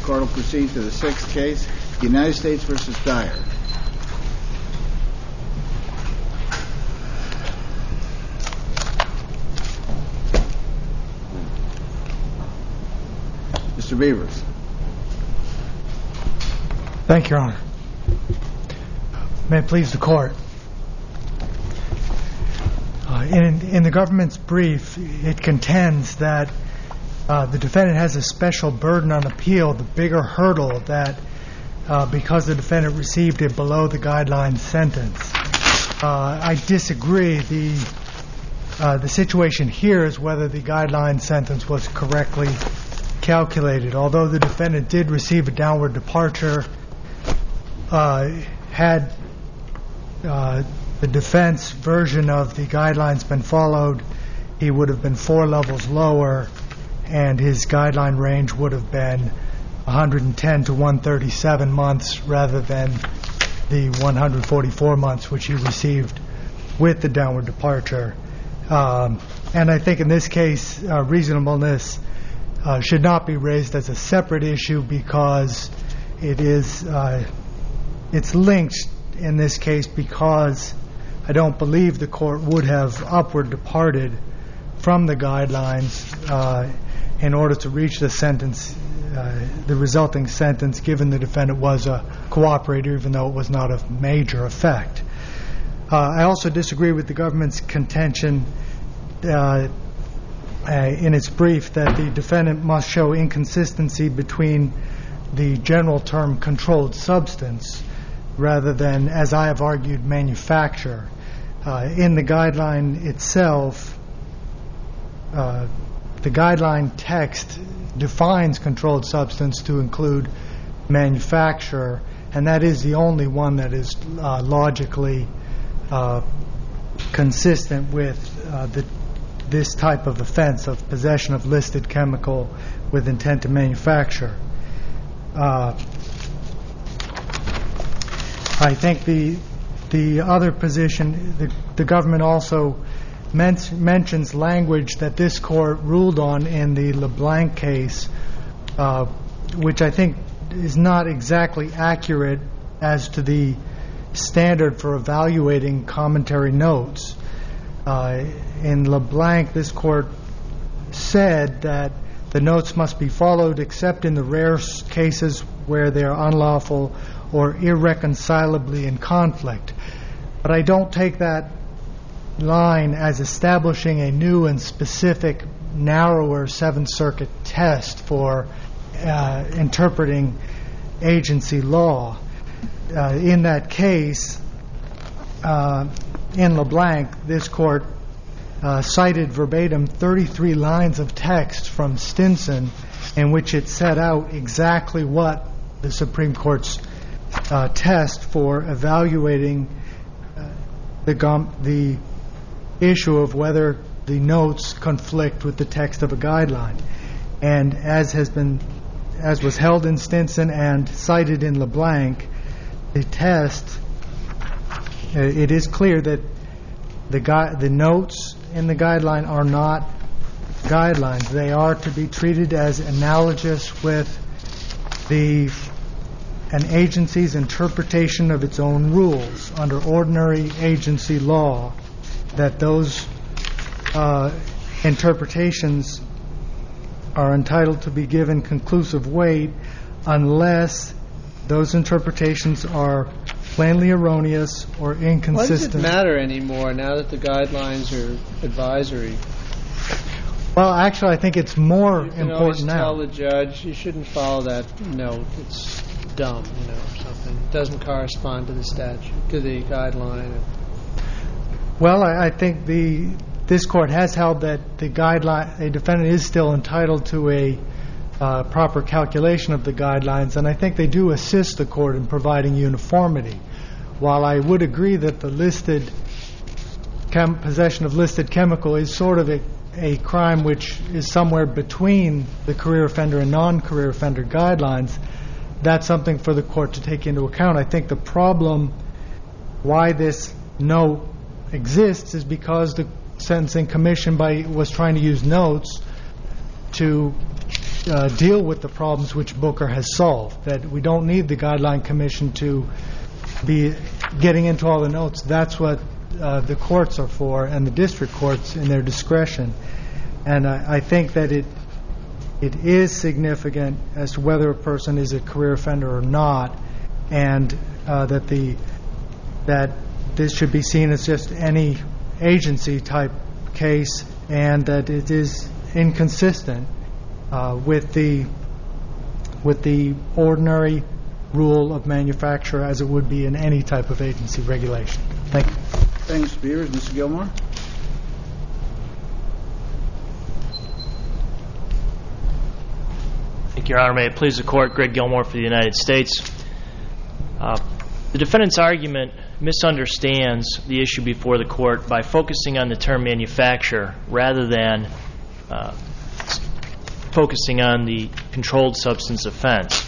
Court will proceed to the sixth case, United States v. Dyer. Mr. Beavers. Thank you, Your Honor. May it please the Court. In the government's brief, it contends that the defendant has a special burden on appeal, the bigger hurdle that because the defendant received a below-the-guideline sentence. I disagree. The situation here is whether the guideline sentence was correctly calculated. Although the defendant did receive a downward departure, had the defense version of the guidelines been followed, he would have been 4 levels lower, and his guideline range would have been 110 to 137 months rather than the 144 months which he received with the downward departure. And I think in this case, reasonableness should not be raised as a separate issue because it's linked in this case because I don't believe the court would have upward departed from the guidelines in order to reach the sentence, the resulting sentence, given the defendant was a cooperator, even though it was not of major effect. I also disagree with the government's contention in its brief that the defendant must show inconsistency between the general term controlled substance rather than, as I have argued, manufacture. In the guideline itself, the guideline text defines controlled substance to include manufacture, and that is the only one that is logically consistent with this type of offense of possession of listed chemical with intent to manufacture. I think the other position, the government also mentions language that this court ruled on in the LeBlanc case, which I think is not exactly accurate as to the standard for evaluating commentary notes. In LeBlanc, this court said that the notes must be followed except in the rare cases where they are unlawful or irreconcilably in conflict. But I don't take that line as establishing a new and specific, narrower Seventh Circuit test for interpreting agency law. In that case, in LeBlanc, this court cited verbatim 33 lines of text from Stinson in which it set out exactly what the Supreme Court's test for evaluating the issue of whether the notes conflict with the text of a guideline. And as was held in Stinson and cited in LeBlanc, the test, it is clear that the notes in the guideline are not guidelines. They are to be treated as analogous with an agency's interpretation of its own rules under ordinary agency law, that those interpretations are entitled to be given conclusive weight unless those interpretations are plainly erroneous or inconsistent. Why does it matter anymore now that the guidelines are advisory? Well, actually, I think it's more important now. You can always tell the judge, you shouldn't follow that note. It's dumb, or something. It doesn't correspond to the statute, to the guideline. Well, I think this court has held that a defendant is still entitled to a proper calculation of the guidelines, and I think they do assist the court in providing uniformity. While I would agree that the possession of listed chemical is sort of a crime which is somewhere between the career offender and non-career offender guidelines, that's something for the court to take into account. I think the problem why this note exists is because the Sentencing Commission was trying to use notes to deal with the problems which Booker has solved, that we don't need the Guideline Commission to be getting into all the notes. That's what the courts are for, and the district courts in their discretion. And I think that it is significant as to whether a person is a career offender or not, and that this should be seen as just any agency type case, and that it is inconsistent with the ordinary rule of manufacture as it would be in any type of agency regulation. Thank you. Thanks, Mr. Beavers. Mr. Gilmore? Thank you, Your Honor. May it please the Court, Greg Gilmore for the United States. The defendant's argument misunderstands the issue before the Court by focusing on the term manufacture rather than focusing on the controlled substance offense.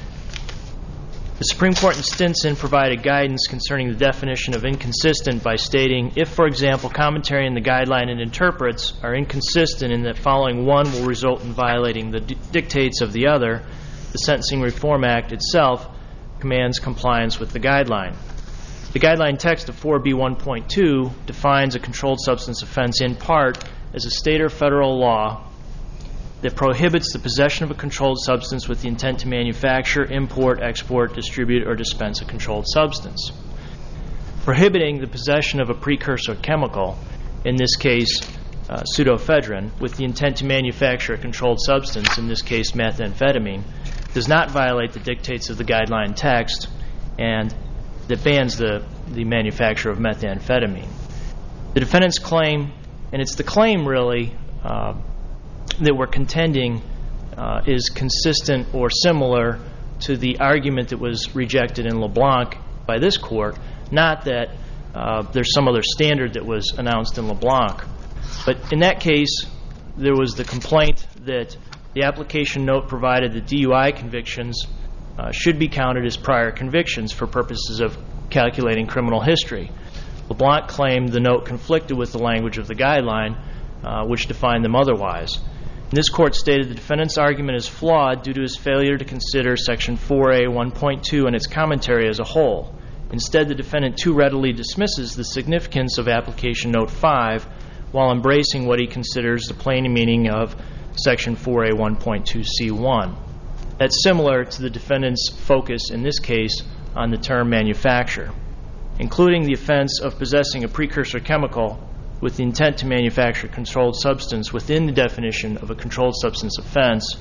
The Supreme Court in Stinson provided guidance concerning the definition of inconsistent by stating, if, for example, commentary in the guideline it interprets are inconsistent in that following one will result in violating the dictates of the other, the Sentencing Reform Act itself commands compliance with the guideline. The guideline text of 4B1.2 defines a controlled substance offense in part as a state or federal law that prohibits the possession of a controlled substance with the intent to manufacture, import, export, distribute, or dispense a controlled substance. Prohibiting the possession of a precursor chemical, in this case pseudoephedrine, with the intent to manufacture a controlled substance, in this case methamphetamine, does not violate the dictates of the guideline text and that bans the manufacture of methamphetamine. The defendant's claim, and it's the claim really that we're contending is consistent or similar to the argument that was rejected in LeBlanc by this Court, not that there's some other standard that was announced in LeBlanc. But in that case, there was the complaint that the application note provided that DUI convictions should be counted as prior convictions for purposes of calculating criminal history. LeBlanc claimed the note conflicted with the language of the guideline, which defined them otherwise. And this Court stated the defendant's argument is flawed due to his failure to consider Section 4A1.2 and its commentary as a whole. Instead, the defendant too readily dismisses the significance of Application Note 5 while embracing what he considers the plain meaning of Section 4A1.2c1. That's similar to the defendant's focus in this case on the term manufacture. Including the offense of possessing a precursor chemical with the intent to manufacture a controlled substance within the definition of a controlled substance offense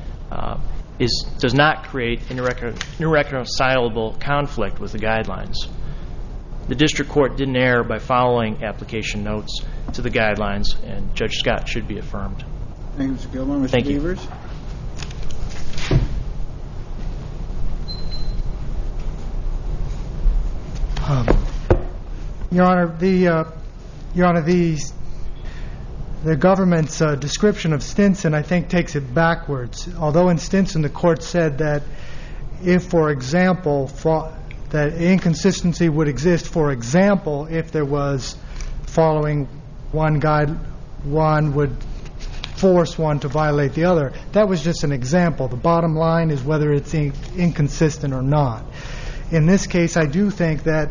does not create irreconcilable conflict with the guidelines. The District Court didn't err by following application notes to the guidelines, and Judge Scott should be affirmed. Thank you, Mr. Gilmore. Mr. Thank you. Beavers? Your Honor, the government's description of Stinson, I think, takes it backwards. Although in Stinson the Court said that if, for example, that inconsistency would exist, for example, if there was following one would force one to violate the other. That was just an example. The bottom line is whether it's inconsistent or not. In this case, I do think that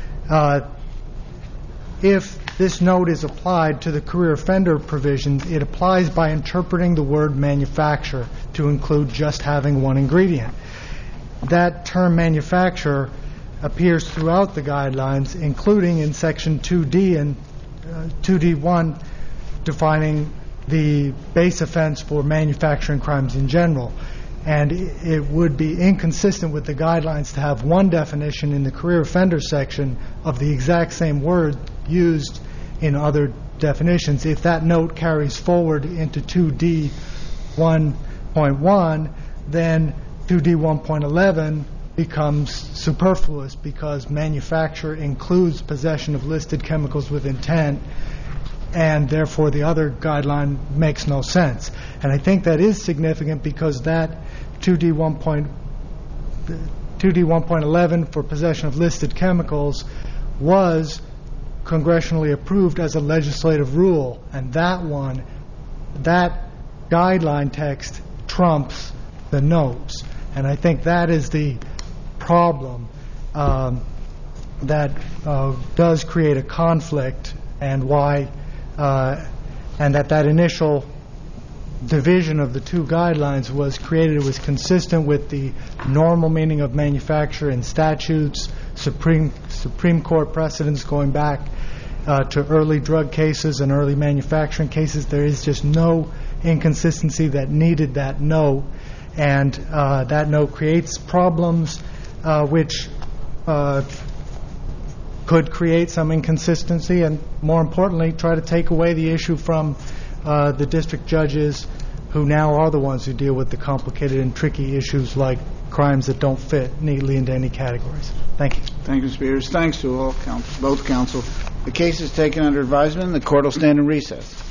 if this note is applied to the career offender provisions, it applies by interpreting the word manufacture to include just having one ingredient. That term manufacture appears throughout the guidelines, including in Section 2D and 2D1, defining the base offense for manufacturing crimes in general. And it would be inconsistent with the guidelines to have one definition in the career offender section of the exact same word used in other definitions. If that note carries forward into 2D1.1, then 2D1.11 becomes superfluous because manufacture includes possession of listed chemicals with intent, and therefore the other guideline makes no sense. And I think that is significant because that 2D1.11 for possession of listed chemicals was congressionally approved as a legislative rule, and that guideline text trumps the no's. And I think that is the problem that does create a conflict, and why, and that initial division of the two guidelines was created. It was consistent with the normal meaning of manufacture in statutes, Supreme Court precedents going back to early drug cases and early manufacturing cases. There is just no inconsistency that needed that note, and that note creates problems which could create some inconsistency, and more importantly, try to take away the issue from the district judges, who now are the ones who deal with the complicated and tricky issues like crimes that don't fit neatly into any categories. Thank you. Thank you, Mr. Peters. Thanks to both counsel. The case is taken under advisement. The court will stand in recess.